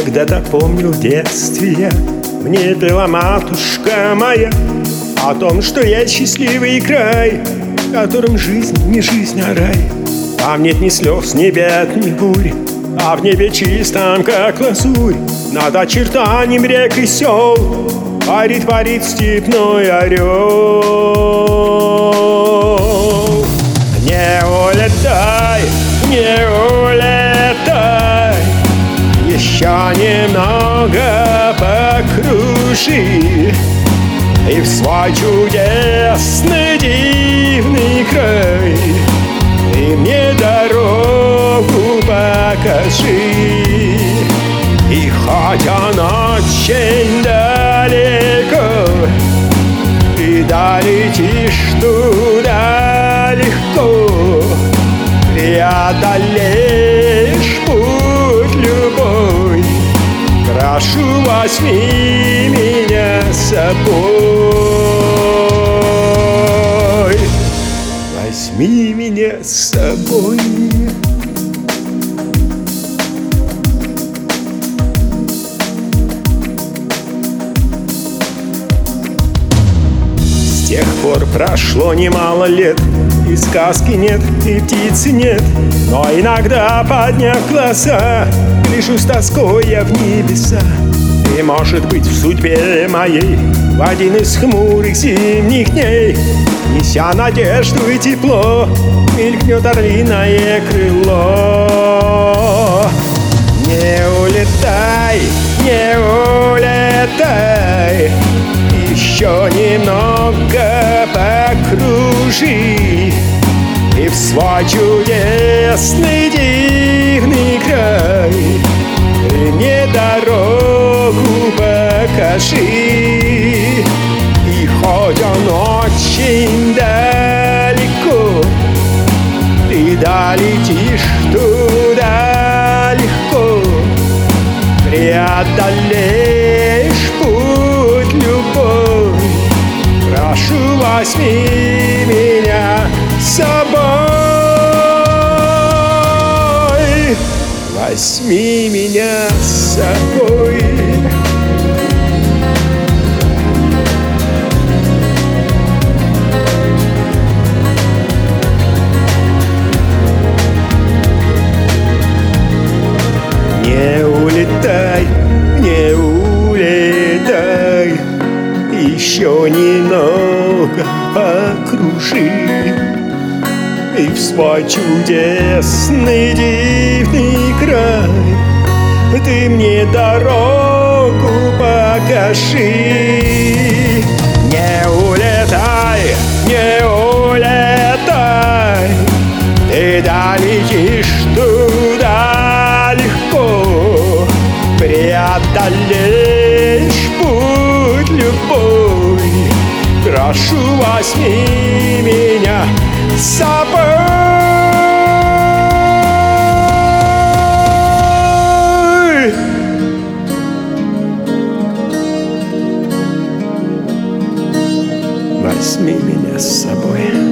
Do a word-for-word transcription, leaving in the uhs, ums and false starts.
Когда-то помню в детстве я, мне пела матушка моя о том, что есть счастливый край, в котором жизнь не жизнь, а рай. Там нет ни слез, ни бед, ни бурь, а в небе чистом, как лазурь, над очертанием рек и сел парит, парит степной орел. Не улетай, не улетай, еще немного покружи, и в свой чудесный дивный край ты мне дорогу покажи. И хоть он очень далеко, ты долетишь туда легко, преодолеешь путь любой. Прошу, возьми меня с собой, возьми меня с собой. С тех пор прошло немало лет, и сказки нет, и птицы нет, но иногда, подняв глаза, гляжу с тоской я в небеса. И, может быть, в судьбе моей в один из хмурых зимних дней, неся надежду и тепло, мелькнет орлиное крыло. Не улетай, не улетай, еще немного покружи, и в свой чудесный дивный край ты мне дорогу покажи. И хоть он очень далеко, ты долетишь туда легко, преодолеешь путь любой. Прошу, возьми меня с собой, возьми меня с собой. Не улетай, не улетай, еще немного покружи, и в свой чудесный дивный край ты мне дорогу покажи. Не улетай, не улетай, ты долетишь туда легко, преодолеешь путь любой. Прошу, возьми меня с собой, возьми меня с собой.